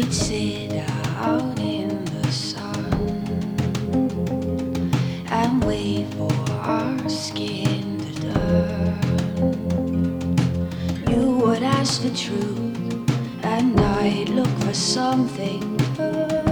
We'd sit out in the sun and wait for our skin to turn. You would ask for truth and I'd look for something to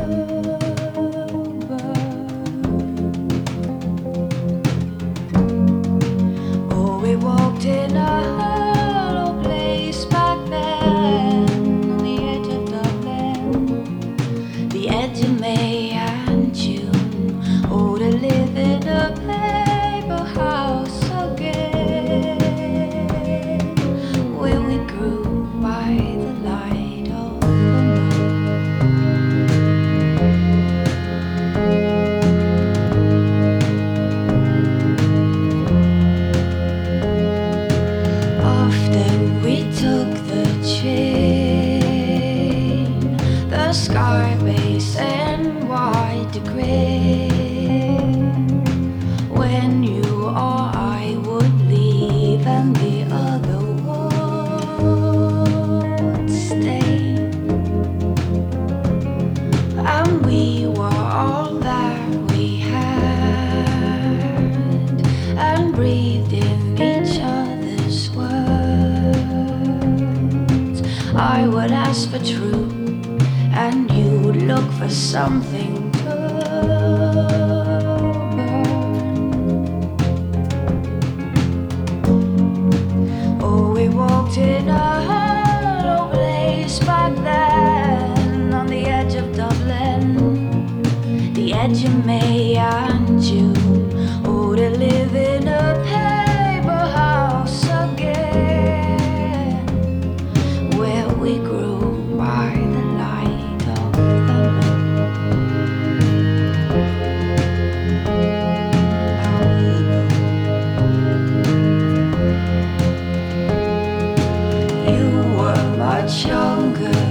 burn. Oh, we walked in a hollow place back then, on the edge of Dublin, the edge of May and June. Oh, to live in a paper house again, where we grew by the light of the moon. Often we took the train, the Scarface and white to gray. When you or I would leave and the other would stay, and we were all that we had and breathed in each other's words. I would ask for truth and you'd look for something to burn. Oh, we walked in a hollow place back then, on the edge of Dublin, the edge of May and June. Oh, to live in a paper house again, where we grew by the light of the moon. Now we know. You were much younger